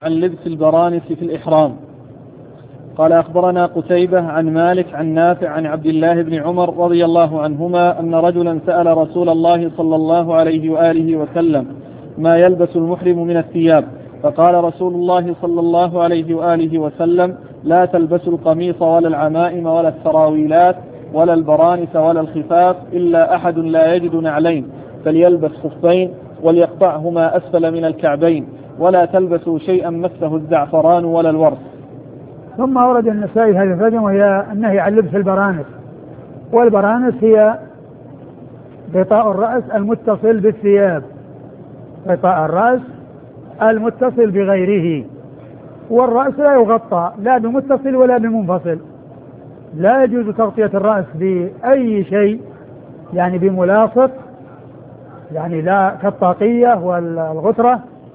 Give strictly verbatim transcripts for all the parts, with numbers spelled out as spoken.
عن لبس البرانس في الإحرام. قال أخبرنا قتيبة عن مالك عن نافع عن عبد الله بن عمر رضي الله عنهما أن رجلا سأل رسول الله صلى الله عليه وآله وسلم ما يلبس المحرم من الثياب، فقال رسول الله صلى الله عليه وآله وسلم لا تلبسوا القميص ولا العمائم ولا السراويلات ولا البرانس ولا الخفاف إلا أحد لا يجد نعلين فليلبس خفين وليقطعهما أسفل من الكعبين ولا تلبسوا شيئا مسه الزعفران ولا الورس. ثم ورد النسائي هذه الترجمة وهي النهي عن لبس البرانس. والبرانس هي غطاء الرأس المتصل بالثياب، غطاء الرأس المتصل بغيره، والرأس لا يغطى لا بمتصل ولا بمنفصل، لا يجوز تغطية الرأس بأي شيء يعني بملاصق، يعني لا كالطاقية والغترة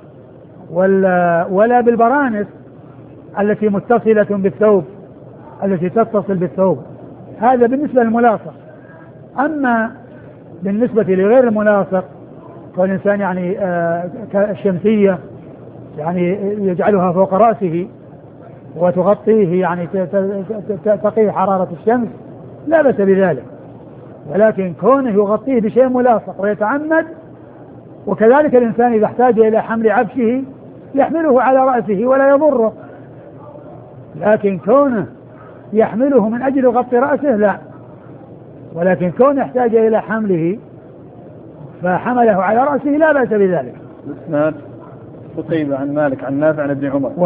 ولا بالبرانس التي متصلة بالثوب التي تتصل بالثوب. هذا بالنسبة للملاصق. أما بالنسبة لغير الملاصق فالإنسان يعني آه كالشمسية يعني يجعلها فوق رأسه وتغطيه يعني تقيه حرارة الشمس لا بأس بذلك، ولكن كونه يغطيه بشيء ملاصق ويتعمد. وكذلك الإنسان إذا احتاج إلى حمل عبشه يحمله على رأسه ولا يضره، لكن كونه يحمله من أجل غطي رأسه لا، ولكن كونه يحتاج إلى حمله فحمله على رأسه لا بأس بذلك. الإسناد قتيبة عن مالك عن نافع عن ابن عمر.